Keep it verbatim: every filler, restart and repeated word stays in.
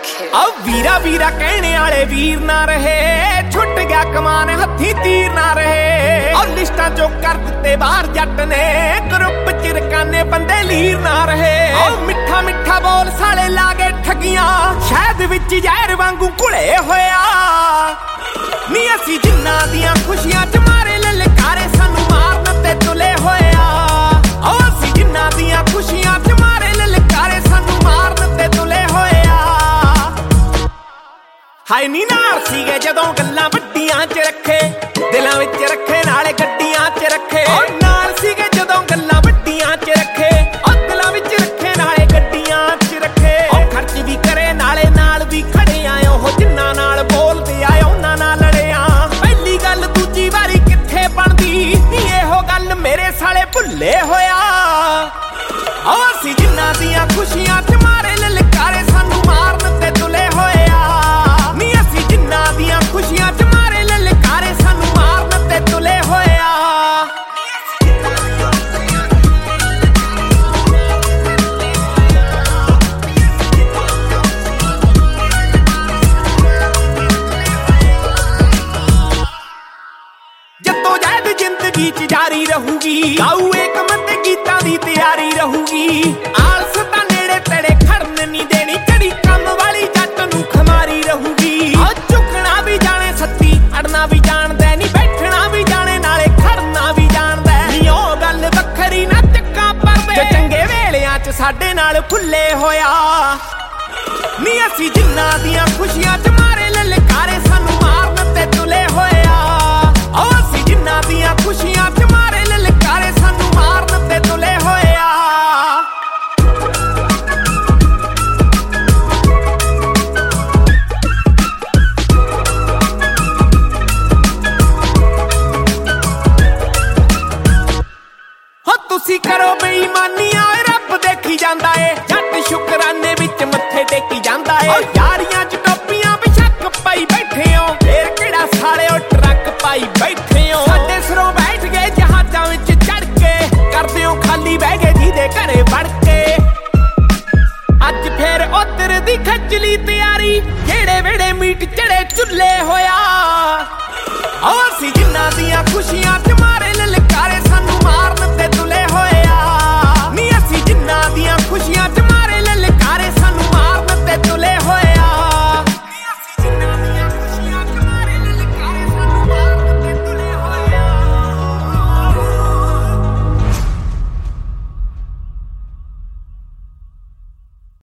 ਆ ਵੀਰਾ ਵੀਰਾ ਕਹਿਣੇ ਵਾਲੇ ਵੀਰ ਨਾ ਰਹੇ, ਛੁੱਟ ਗਿਆ ਕਮਾਨ ਹੱਥੀ ਤੀਰ ਨਾ ਰਹੇ। ਆ ਲਿਸਟਾਂ ਚੋਂ ਕਰ ਦਿੱਤੇ ਬਾਹਰ ਜੱਟ ਨੇ, ਗਰੁੱਪ ਚ ਰਕਾਨੇ ਬੰਦੇ ਲੀਰ ਨਾ ਰਹੇ। ਆ ਮਿੱਠਾ ਮਿੱਠਾ ਬੋਲ ਸਾਲੇ ਲਾਗੇ ਠੱਗੀਆਂ, ਸ਼ਹਿਦ ਵਿੱਚ ਜ਼ਹਿਰ ਵਾਂਗੂ ਘੁਲੇ ਹੋਇਆ। ਨੀ ਅਸੀਂ ਜਿੰਨਾਂ ਦੀਆਂ ਖੁਸ਼ੀਆਂ ਚ ਮਾਰੇ ਲਲਕਾਰੇ, ਸਾਨੂੰ ਮਾਰਨ ਤੇ ਤੁਲੇ ਹੋਇਆ। ਆ ਅਸੀਂ ਜਿੰਨਾਂ ਦੀਆਂ ਖੁਸ਼ੀਆਂ ਚ ਮਾਰੇ ਲਲਕਾਰੇ, ਸਾਨੂੰ ਮਾਰਨ ਤੇ ਤੁਲੇ ਹੋਇਆ। ਹਾਏ ਨੀ ਨਾਲ ਸੀਗੇ ਜਦੋਂ ਗੱਲਾਂ ਵੱਡੀਆਂ ਚ ਰੱਖੇ, ਦਿਲਾਂ ਵਿੱਚ ਰੱਖੇ ਨਾਲੇ ਗੱਡੀਆਂ ਚ ਰੱਖੇ। ਉਹ ਨਾਲ ਸੀਗੇ ਜਦੋਂ ਗੱਲਾਂ ਵੱਡੀਆਂ ਚ ਰੱਖੇ, ਉਹ ਦਿਲਾਂ ਵਿੱਚ ਰੱਖੇ ਨਾਲੇ ਗੱਡੀਆਂ ਚ ਰੱਖੇ। ਉਹ ਖਰਚ ਵੀ ਕਰੇ ਨਾਲੇ ਨਾਲ ਵੀ ਖੜੇ ਆ, ਉਹ ਜਿੰਨਾਂ ਨਾਲ ਬੋਲਦੇ ਆ ਉਹਨਾਂ ਨਾਲ ਲੜੇ ਆ। ਪਹਿਲੀ ਗੱਲ ਦੂਜੀ ਵਾਰੀ ਕਿੱਥੇ ਬਣਦੀ, ਨੀ ਇਹੋ ਗੱਲ ਮੇਰੇ ਸਾਲੇ ਭੁੱਲੇ ਹੋਇਆ। ਉਹ ਅਸੀਂ ਜਿੰਨਾਂ ਦੀਆਂ ਖੁਸ਼ੀਆਂ ਚ ਮਾਰੇ ਲਲਕਾਰੇ, ਸਾਨੂੰ ਮਾਰਨ ਤੇ ਤੁਲੇ ਹੋਇਆ। ਨੀ ਅਸੀਂ ਜਿੰਨਾਂ ਦੀਆਂ ਖੁਸ਼ੀਆਂ ਚ ਮਾਰੇ ਲਲਕਾਰੇ, ਸਾਨੂੰ ਮਾਰਨ ਤੇ ਤੁਲੇ ਹੋਇਆ। ਜੱਤੋ ਜਹਿਦ ਜ਼ਿੰਦਗੀ ਚ ਜਾਰੀ ਰਹੂਗੀ, ਗਾਊ ਏਕਮ ਤੇ ਗੀਤਾਂ ਦੀ ਤਿਆਰੀ ਰਹੂਗੀ। ਆਲਸ ਤਾਂ ਨੇੜੇ ਤੇੜੇ ਖੜਨ ਨੀ ਦੇਣੀ, ਚੜੀ ਕੰਮ ਵਾਲੀ ਜੱਟ ਨੂੰ ਖਮਾਰੀ ਰਹੂਗੀ। ਆ ਝੁਕਣਾ ਵੀ ਜਾਣੇ ਸੱਤੀ, ਅੜਨਾ ਵੀ ਜਾਣਦਾ ਨੀ, ਬੈਠਣਾ ਵੀ ਜਾਣੇ ਨਾਲੇ ਖੜਨਾ ਵੀ ਜਾਣਦਾ ਨੀ। ਉਹ ਗੱਲ ਵੱਖਰੀ ਨਾ ਚੱਕਾਂ ਪਰਦੇ, ਜੇ ਚੰਗੇ ਵੇਲਿਆਂ ਚ ਸਾਡੇ ਨਾਲ ਫੁੱਲੇ ਹੋਇਆ। ਨੀ ਅਸੀਂ ਜਿੰਨਾਂ ਦੀਆਂ ਖੁਸ਼ੀਆਂ ਚ ਮਾਰੇ ਲਲਕਾਰੇ, ਸਾਨੂੰ ਮਾਰਨ ਤੇ ਤੁਲੇ ਹੋਇਆ। ਉਹ ਅਸੀਂ ਜਿੰਨਾਂ ਦੀਆਂ ਖੁਸ਼ੀਆਂ ਚ ਮਾਰੇ ਲਲਕਾਰੇ, ਸਾਨੂੰ ਮਾਰਨ ਤੇ ਤੁਲੇ ਹੋਇਆ। ਹੋ ਤੁਸੀਂ ਕਰੋ ਬੇਈਮਾਨੀਆਂ, ਰੱਬ ਦੇਖੀ ਜਾਂਦਾ ਏ, ਜੱਟ ਸ਼ੁਕਰਾਨੇ ਵਿੱਚ ਮੱਥੇ ਟੇਕੀ ਜਾਂਦਾ ਏ।